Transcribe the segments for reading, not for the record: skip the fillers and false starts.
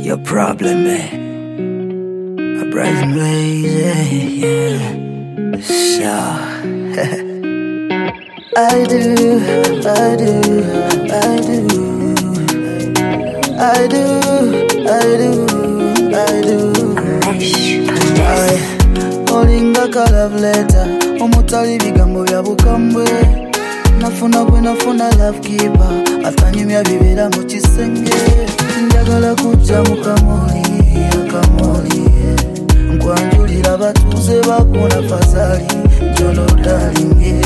Your problem, man. A bright and lazy, yeah. Sure. I do. Olinga ka love letter, omutali bigambo bya bukambwe. Nafuna love keeper, atanyumya bibera mu kisenge. Njagala kujja mu kamoli, nkwanjulira batuuze bakuna fazali, jono darling.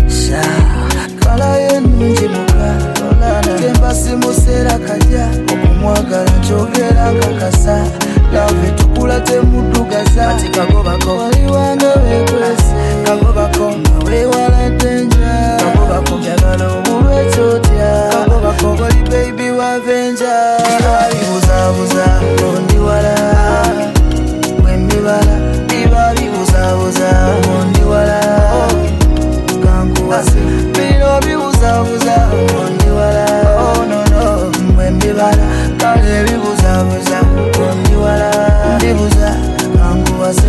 Kala yenungi muka, temba simusera kajja, okumwagala njogera nkakasa. Love tukula temudugaza, ati kagobako wali wange wekwese, kagobako wewala denja, kagobako njagala omulwe kyotya, kagobako oli baby wavenja. Bibuzabuza ondi wala, bwembibala biba bibuzabuza ondi wala, kankuwase bino bibuzabuza ondi wala, oh no no, bwembibala kale bibuzabuza ondi wala, ndibuza kankuwase.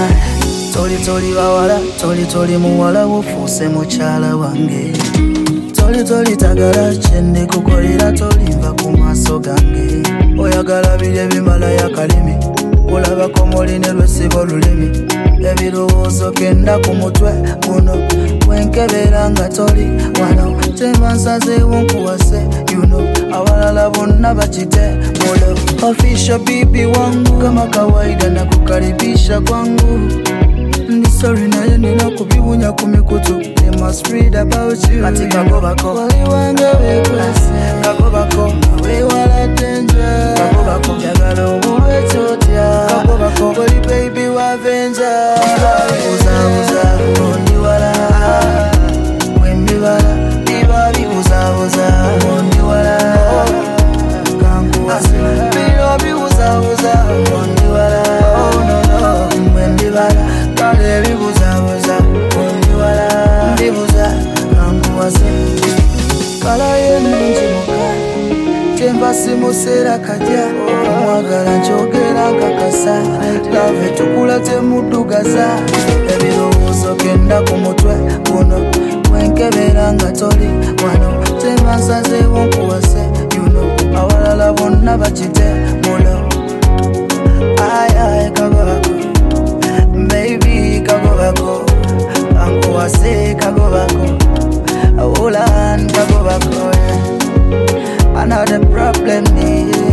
Toli bawala, toli muwala wufuuse mukyala wange. Toli tagala kyende kukolera, tolimva ku maaso gange. Oyagala biri ebimala yakalimi, olabako moline lwesibo lulimi. Ebirowoozo kenda ku mutwe guno, wenkebera nga toli wano. Temba nsazeewo nkuwase, you know, awalala bonna bakite mulo. Official bibi wangu, kama kawaida na kukaribisha kwangu. Ndi sorry naye nina kubibunya kumikutu. They must read about you. Ati kagobako wali wange wekwese, kagobako wewala denja, kagobako njagala omulwe kyotya, kagobako oli baby wavenja. Bibuzabuza ondi wala, bwembibala biba bibuzabuza ondi wala, kankuwase bino bibuzabuza ondi wala, oh no no, bwembibala kale bibuzabuza ondi wala, ndibuza kankuwase. Kala yenungi muka, temba simusera kajja, omwagala njogera nkakasa. Love tukula temudugaza, ebirowoozo kenda ku mutwe guno, wenkebera nga toli wano. Temba nsazeewo nkuwase, you know, awalala bonna bakite mulo. Ay kagobako, baby kagobako, kankuwase kagobako, awulan kagobako, yeah. Another problem is